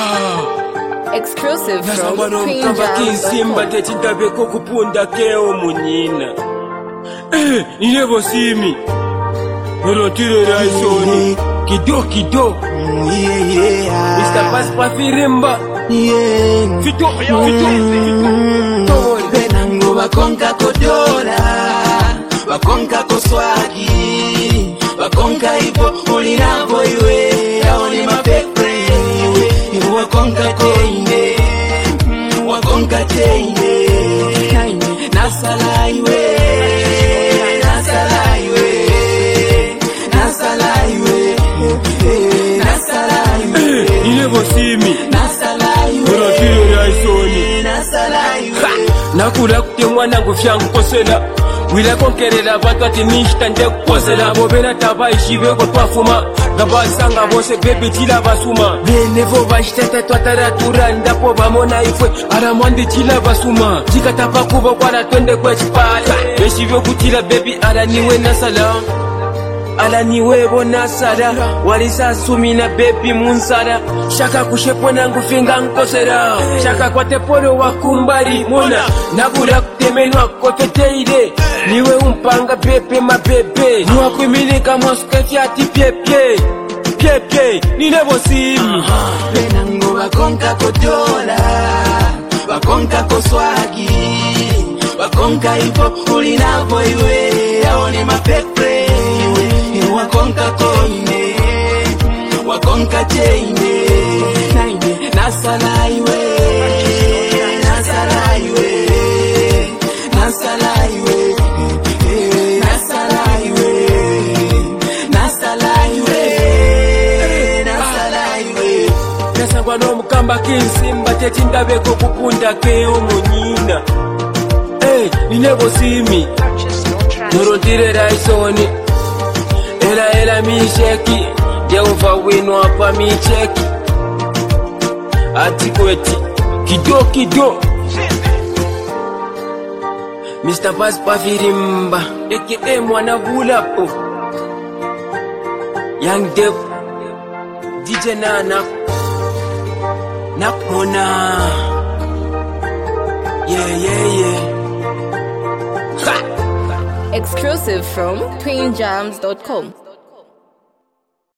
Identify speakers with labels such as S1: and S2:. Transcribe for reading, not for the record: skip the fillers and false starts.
S1: Exclusive from
S2: Simba techitabeko kupunda keo munyina. Inebo simi. Norotire raisoni. Kido. Mr. Paspa Firimba. Fito.
S3: Benango bakonka kodora. Bakonka koswagi. Bakonka ipo ulinavo iwe. Aoni mapekre iwe. Wakonka teine. Wakonka teine. Nasala iwe. Nasala iwe. Nasala iwe. Nasala iwe.
S2: Inebo simi.
S3: Nasala iwe.
S2: Norotire raisoni.
S3: Nasala iwe.
S2: Nakula kutemwa nangu fyangu kosela. Wila konkerela bantu ati nishita nde kuposela. Bobena taba ishibeko twafuma. Gabasanga bose bebe chila basuma. Benevo bashitata twatara turanda po bamona ifwe. Aramwandi chila basuma. Chika tapa kubo kwa twende kwa chipala. Beshivyo kutila baby ala niwe nasala. Ala niwe bonasara. Walisa sumina baby munsara. Shaka kushepo nangu finga nkosera. Shaka kwa teporo wakumbari mona. Nabura kutemenwa kofeteide. Niwe umpanga pepe mabebe. Niwa kuiminika mosketi ati pepe. Ninebo simi.
S3: Benango bakonka kodola. Bakonka koswagi. Bakonka ipo ulinavo iwe. Aoni mapekre iwe. Wakonka koine. Wakonka teine. Nasala iwe. Nasala iwe. Nasala iwe. Nasala iwe. Nasala iwe. Nasala iwe.
S2: Nasangwa no mukamba kinsimba techindabeko kupunda keo munyina. Ninebo simi. Norotire raisoni. Ela misheki. Jehova wino hapa micheki. Ati kweti kido. Mr. Paspa Firimba aka mwana vulapo. Young Dev DJ Nana Nakmona. Yeah.
S1: Exclusive from twinjams.com.